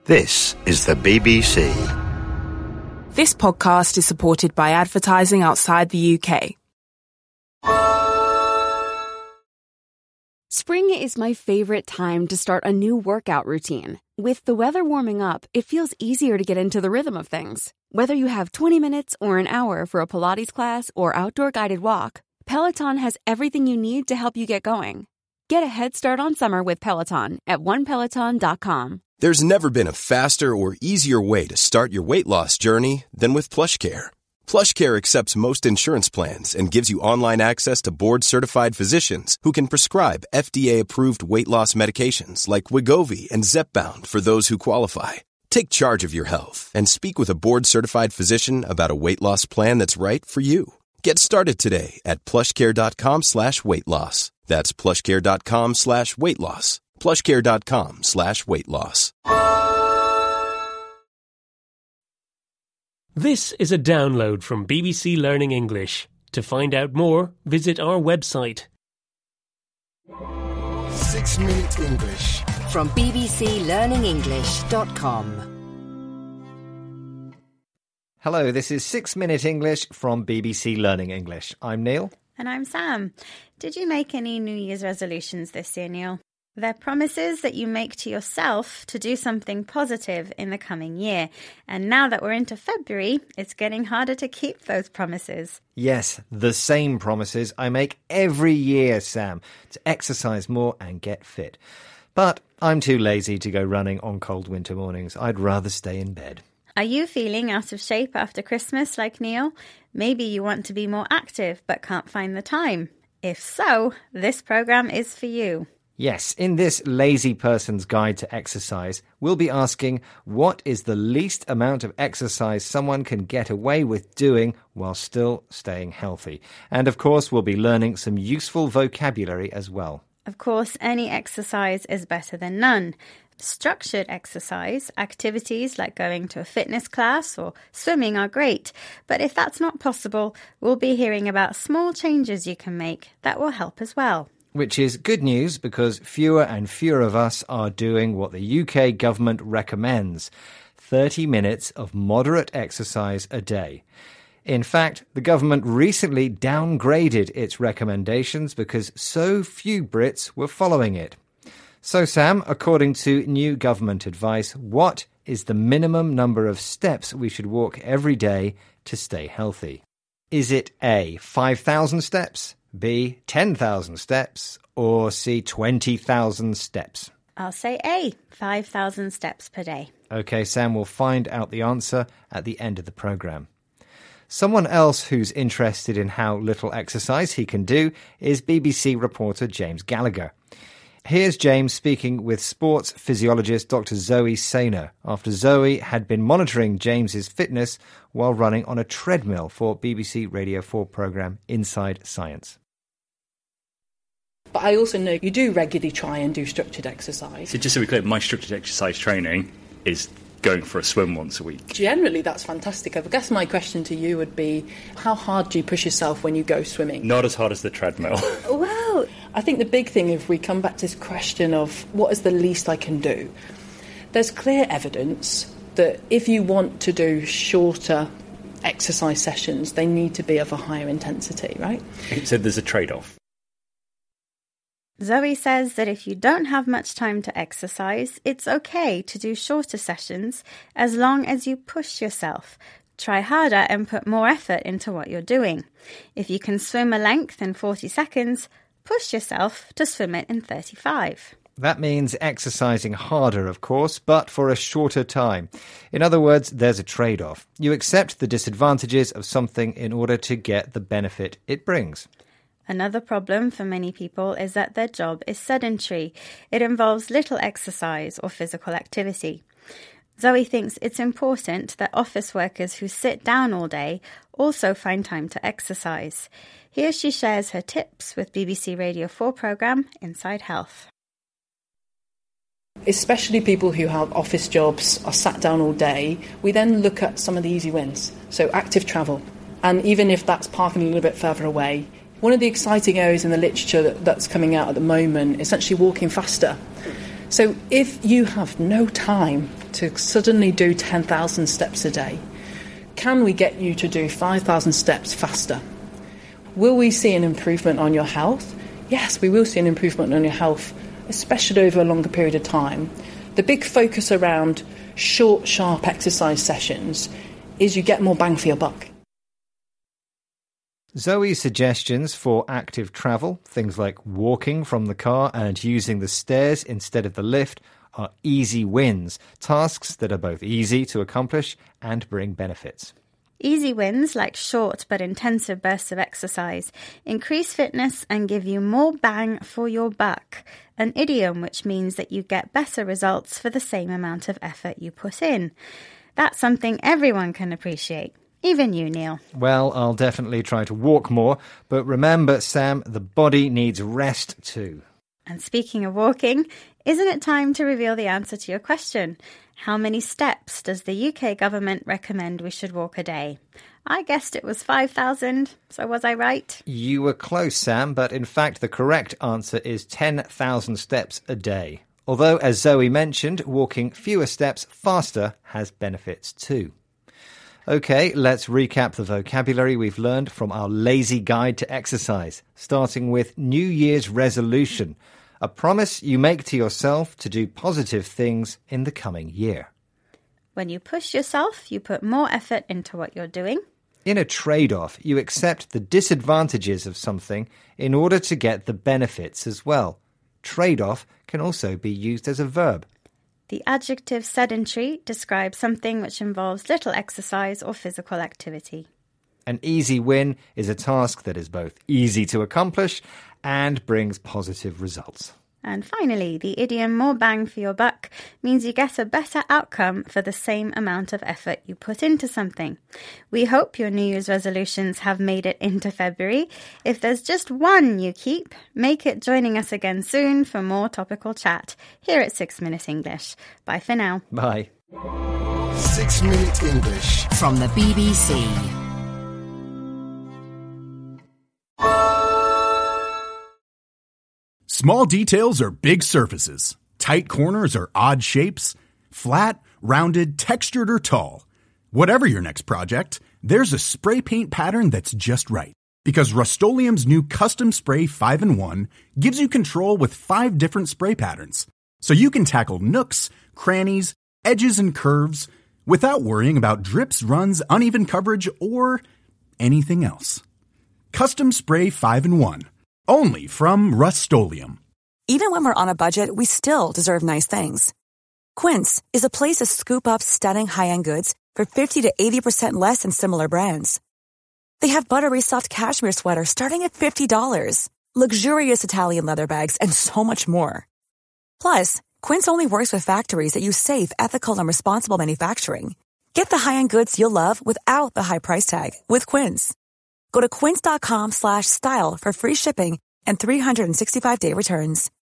This is the BBC. This podcast is supported by advertising outside the UK. Spring is my favorite time to start a new workout routine. With the weather warming up, it feels easier to get into the rhythm of things. Whether you have 20 minutes or an hour for a Pilates class or outdoor guided walk, Peloton has everything you need to help you get going. Get a head start on summer with Peloton at onepeloton.com. There's never been a faster or easier way to start your weight loss journey than with PlushCare. PlushCare accepts most insurance plans and gives you online access to board-certified physicians who can prescribe FDA-approved weight loss medications like Wegovy and Zepbound for those who qualify. Take charge of your health and speak with a board-certified physician about a weight loss plan that's right for you. Get started today at plushcare.com/weight loss. That's plushcare.com/weight loss. plushcare.com/weight loss. This is a download from BBC Learning English. To find out more, visit our website. 6 Minute English from bbclearningenglish.com. Hello, this is 6 Minute English from BBC Learning English. I'm Neil. And I'm Sam. Did you make any New Year's resolutions this year, Neil? They're promises that you make to yourself to do something positive in the coming year. And now that we're into February, it's getting harder to keep those promises. Yes, the same promises I make every year, Sam, to exercise more and get fit. But I'm too lazy to go running on cold winter mornings. I'd rather stay in bed. Are you feeling out of shape after Christmas like Neil? Maybe you want to be more active but can't find the time. If so, this programme is for you. Yes, in this lazy person's guide to exercise, we'll be asking what is the least amount of exercise someone can get away with doing while still staying healthy. And of course, we'll be learning some useful vocabulary as well. Of course, any exercise is better than none. Structured exercise, activities like going to a fitness class or swimming are great. But if that's not possible, we'll be hearing about small changes you can make that will help as well. Which is good news because fewer and fewer of us are doing what the UK government recommends, 30 minutes of moderate exercise a day. In fact, the government recently downgraded its recommendations because so few Brits were following it. So, Sam, according to new government advice, what is the minimum number of steps we should walk every day to stay healthy? Is it A, 5,000 steps, B, 10,000 steps, or C, 20,000 steps? I'll say A, 5,000 steps per day. OK, Sam, we'll find out the answer at the end of the programme. Someone else who's interested in how little exercise he can do is BBC reporter James Gallagher. Here's James speaking with sports physiologist Dr. Zoe Sainer after Zoe had been monitoring James's fitness while running on a treadmill for BBC Radio 4 programme Inside Science. But I also know you do regularly try and do structured exercise. So just so we're clear, my structured exercise training is going for a swim once a week. Generally, that's fantastic. I guess my question to you would be, how hard do you push yourself when you go swimming? Not as hard as the treadmill. Well, I think the big thing, if we come back to this question of what is the least I can do, there's clear evidence that if you want to do shorter exercise sessions, they need to be of a higher intensity, right? So there's a trade-off. Zoe says that if you don't have much time to exercise, it's okay to do shorter sessions as long as you push yourself. Try harder and put more effort into what you're doing. If you can swim a length in 40 seconds, push yourself to swim it in 35. That means exercising harder, of course, but for a shorter time. In other words, there's a trade-off. You accept the disadvantages of something in order to get the benefit it brings. Another problem for many people is that their job is sedentary. It involves little exercise or physical activity. Zoe thinks it's important that office workers who sit down all day also find time to exercise. Here she shares her tips with BBC Radio 4 programme Inside Health. Especially people who have office jobs, are sat down all day, we then look at some of the easy wins. So active travel. And even if that's parking a little bit further away, one of the exciting areas in the literature that's coming out at the moment is actually walking faster. So if you have no time to suddenly do 10,000 steps a day, can we get you to do 5,000 steps faster? Will we see an improvement on your health? Yes, we will see an improvement on your health, especially over a longer period of time. The big focus around short, sharp exercise sessions is you get more bang for your buck. Zoe's suggestions for active travel, things like walking from the car and using the stairs instead of the lift, are easy wins, tasks that are both easy to accomplish and bring benefits. Easy wins, like short but intensive bursts of exercise, increase fitness and give you more bang for your buck, an idiom which means that you get better results for the same amount of effort you put in. That's something everyone can appreciate. Even you, Neil. Well, I'll definitely try to walk more, but remember, Sam, the body needs rest too. And speaking of walking, isn't it time to reveal the answer to your question? How many steps does the UK government recommend we should walk a day? I guessed it was 5,000, so was I right? You were close, Sam, but in fact the correct answer is 10,000 steps a day. Although, as Zoe mentioned, walking fewer steps faster has benefits too. OK, let's recap the vocabulary we've learned from our lazy guide to exercise, starting with New Year's resolution, a promise you make to yourself to do positive things in the coming year. When you push yourself, you put more effort into what you're doing. In a trade-off, you accept the disadvantages of something in order to get the benefits as well. Trade-off can also be used as a verb. The adjective sedentary describes something which involves little exercise or physical activity. An easy win is a task that is both easy to accomplish and brings positive results. And finally, the idiom more bang for your buck means you get a better outcome for the same amount of effort you put into something. We hope your New Year's resolutions have made it into February. If there's just one you keep, make it joining us again soon for more topical chat here at 6 Minute English. Bye for now. Bye. 6 Minute English from the BBC. Small details are big surfaces. Tight corners are odd shapes. Flat, rounded, textured, or tall. Whatever your next project, there's a spray paint pattern that's just right. Because Rust-Oleum's new Custom Spray 5-in-1 gives you control with 5 different spray patterns. So you can tackle nooks, crannies, edges, and curves without worrying about drips, runs, uneven coverage, or anything else. Custom Spray 5-in-1. Only from Rust-Oleum. Even when we're on a budget, we still deserve nice things. Quince is a place to scoop up stunning high-end goods for 50 to 80% less than similar brands. They have buttery soft cashmere sweaters starting at $50, luxurious Italian leather bags, and so much more. Plus, Quince only works with factories that use safe, ethical, and responsible manufacturing. Get the high-end goods you'll love without the high price tag with Quince. Go to quince.com/style for free shipping and 365-day returns.